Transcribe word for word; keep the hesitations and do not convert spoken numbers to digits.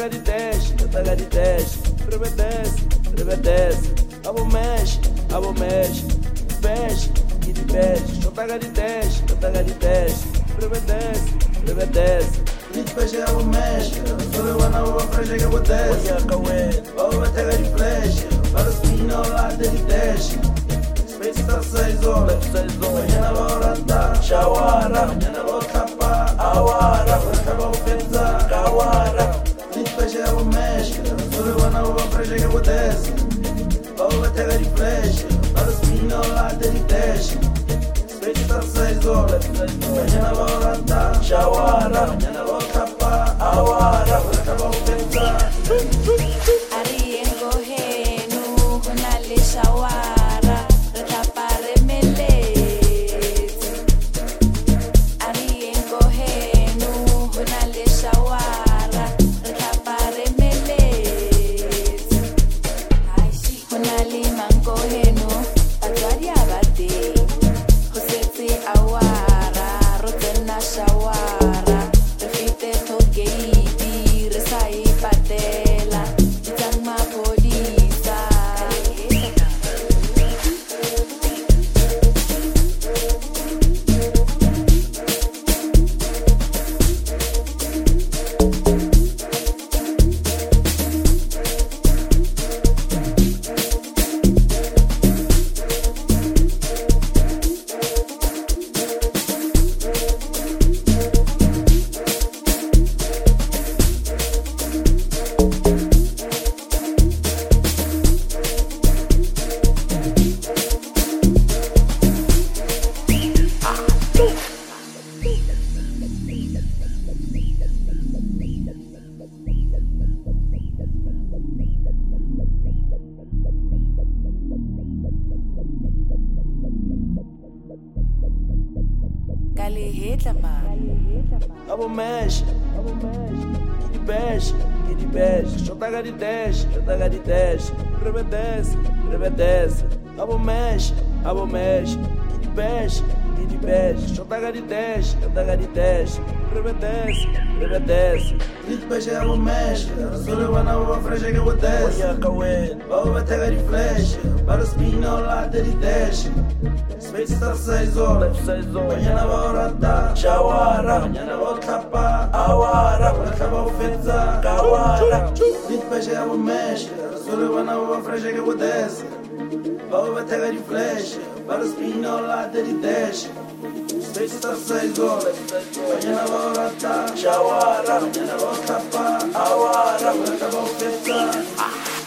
taca de teste, eu taca de teste. Rebedece, rebedece. Abo mexe, abo mexe. Feche, e de peste. Eu taca de teste, eu taca de teste. Rebedece, rebedece. Niet peixe abo mexe. Solo wana abo fresh que botece. Olha cauê, Abo taca de flash. Para os pino lá de teste. Space tá seis horas. seis horas. Manhã na hora tá. Shawara, Manhã na hora tapa. awara, Acaba o pensar. kawara. Niet peixe abo mexe. Solo wana abo fresh que botece. Abo taca de flash. Para os pino lá de teste. Space tá seis horas. Manhã na hora tá. Shawara, Manhã na hora tapa. awara. Acaba o pensar. Ariengo henu honale shawara ratapare melete. Ariengo henu honale shawara ratapare melete. Honale mango henu atwari abate. Hoseti awara rotena shawara refite togeidi resai patela. Itangma polisa. Kali hitla ma. Abo mexe, abo mexe. E de peste, e de peste. Eu taca de teste, eu taca de teste. Rebedece, rebedece. Abo mexe, abo mexe. E de peste, e de peste. Eu taca de teste, eu taca de teste. Rebedece, rebedece. Niet peixe abo mexe. Solo wana abo fresh que botece. Olha cauê, Abo taca de flash. Para os pino lá de teste. Space tá seis horas. seis horas. Manhã na hora tá. Shawara, Manhã na hora tapa. awara, Acaba o pensar. kawara. Niet peixe abo mexe. Solo wana abo fresh que botece. Abo taca de flash. Para os pino lá de teste. Space tá seis horas. Manhã na hora tá. Shawara, Manhã na hora tapa. awara. Acaba o pensar.